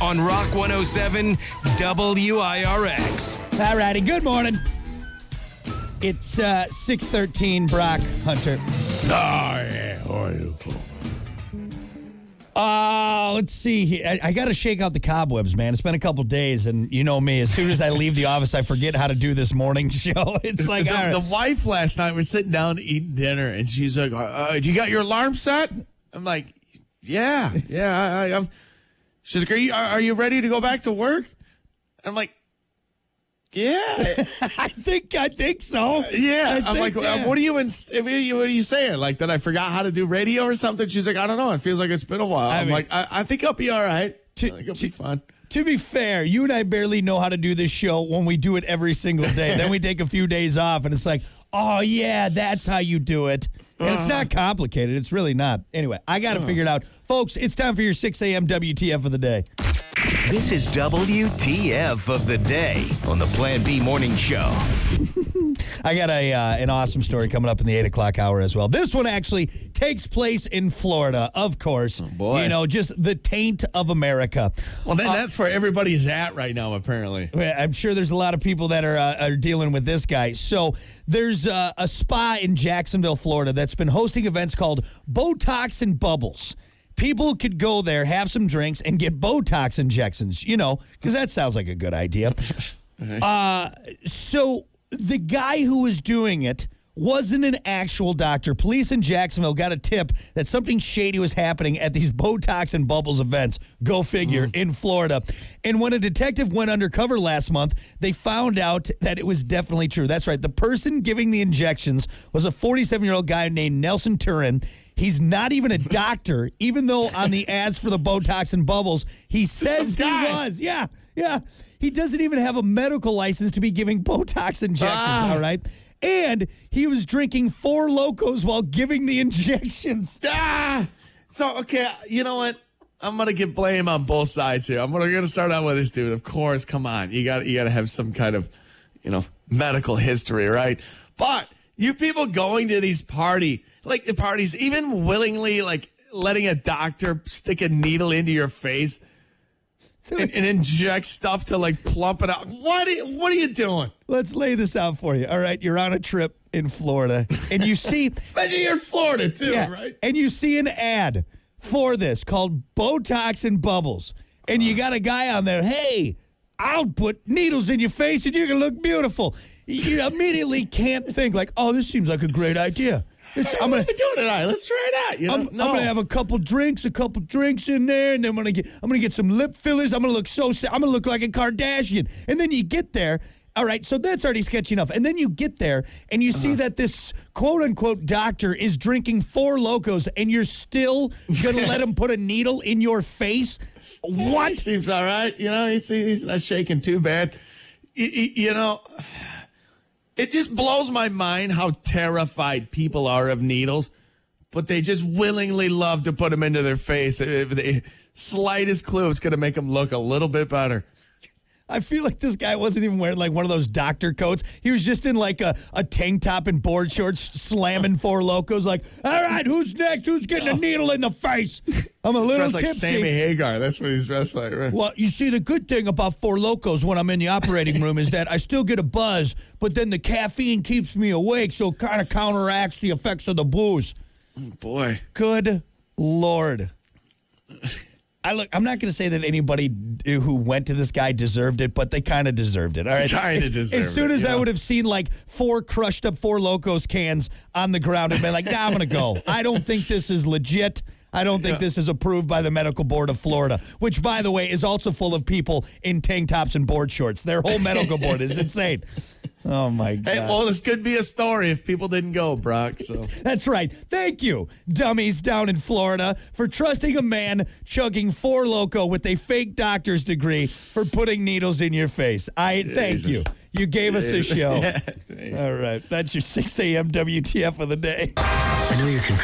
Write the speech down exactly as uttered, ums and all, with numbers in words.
on Rock one oh seven W I R X. All righty, good morning. It's uh, six thirteen, Brock Hunter. Oh, yeah. Oh, you. Uh, let's see. here. I, I got to shake out the cobwebs, man. It's been a couple days, and you know me. As soon as I leave the office, I forget how to do this morning show. It's like, the, all right. the wife last night was sitting down eating dinner, and she's like, uh, "You got your alarm set?" I'm like, "Yeah, yeah." I, I, I'm. She's like, "Are you are you ready to go back to work?" I'm like, "Yeah, I think I think so. yeah." I I'm think, like, yeah. "What are you in, what are you what are you saying? Like that I forgot how to do radio or something?" She's like, "I don't know. It feels like it's been a while." I I'm mean- like, I, "I think I'll be all right. To- I think it'll to- be fun." To be fair, you and I barely know how to do this show when we do it every single day. Then we take a few days off, and it's like, oh, yeah, that's how you do it. And it's not complicated. It's really not. Anyway, I got to figure it out. Folks, it's time for your six a.m. W T F of the day. This is W T F of the day on the Plan B Morning Show. I got a uh, an awesome story coming up in the eight o'clock hour as well. This one actually takes place in Florida, of course. Oh, boy. You know, just the taint of America. Well, then that's where everybody's at right now, apparently. I'm sure there's a lot of people that are uh, are dealing with this guy. So there's uh, a spa in Jacksonville, Florida, that's been hosting events called Botox and Bubbles. People could go there, have some drinks, and get Botox injections, you know, because that sounds like a good idea. uh, so the guy who was doing it wasn't an actual doctor. Police in Jacksonville got a tip that something shady was happening at these Botox and Bubbles events, go figure, mm. in Florida. And when a detective went undercover last month, they found out that it was definitely true. That's right. The person giving the injections was a forty-seven-year-old guy named Nelson Turin. He's not even a doctor, even though on the ads for the Botox and Bubbles, he says he was. Yeah, yeah. He doesn't even have a medical license to be giving Botox injections, Ah. all right? And he was drinking Four Locos while giving the injections. Ah! So, okay, you know what? I'm going to get blame on both sides here. I'm going to start out with this dude. Of course, come on. You got you got to have some kind of, you know, medical history, right? But you people going to these party, like the parties, even willingly, like letting a doctor stick a needle into your face and, and inject stuff to like plump it out. What are you, what are you doing? Let's lay this out for you. All right, you're on a trip in Florida, and you see... Especially you're in Florida, too, yeah, right? And you see an ad for this called Botox and Bubbles. And you got a guy on there, hey, I'll put needles in your face and you're going to look beautiful. You immediately can't think like, oh, this seems like a great idea. It's, Hey, I'm what gonna, are we doing tonight? Let's try it out. You know? I'm, no. I'm gonna have a couple drinks, a couple drinks in there, and then I'm gonna get, I'm gonna get some lip fillers. I'm gonna look so, sa- I'm gonna look like a Kardashian. And then you get there. All right, so that's already sketchy enough. And then you get there and you see that this quote unquote doctor is drinking Four Locos, and you're still gonna let him put a needle in your face. What? He seems all right. You know, he's, he's not shaking too bad. You, you know, it just blows my mind how terrified people are of needles, but they just willingly love to put them into their face. If the slightest clue, it's going to make them look a little bit better. I feel like this guy wasn't even wearing like one of those doctor coats. He was just in like a, a tank top and board shorts slamming Four Locos like, all right, who's next? Who's getting a needle in the face? I'm a little Dressed like tipsy. Sammy Hagar. That's what he's dressed like, right? Well, you see, the good thing about Four Locos when I'm in the operating room is that I still get a buzz, but then the caffeine keeps me awake, so it kind of counteracts the effects of the booze. Boy. Good Lord. I look. I'm not going to say that anybody who went to this guy deserved it, but they kind of deserved it. All right, Kinda as, deserved as soon it, as yeah. I would have seen like four crushed up Four Locos cans on the ground and been like, "Nah, I'm going to go. I don't think this is legit. I don't think Yeah. this is approved by the Medical Board of Florida," which, by the way, is also full of people in tank tops and board shorts. Their whole medical board is insane. Oh, my God. Hey, well, this could be a story if people didn't go, Brock. So That's right. Thank you, dummies down in Florida, for trusting a man chugging Four Loko with a fake doctor's degree for putting needles in your face. I thank Jesus. you. You gave us a show. Yeah. All right. That's your six a.m. W T F of the day. I know you're confused.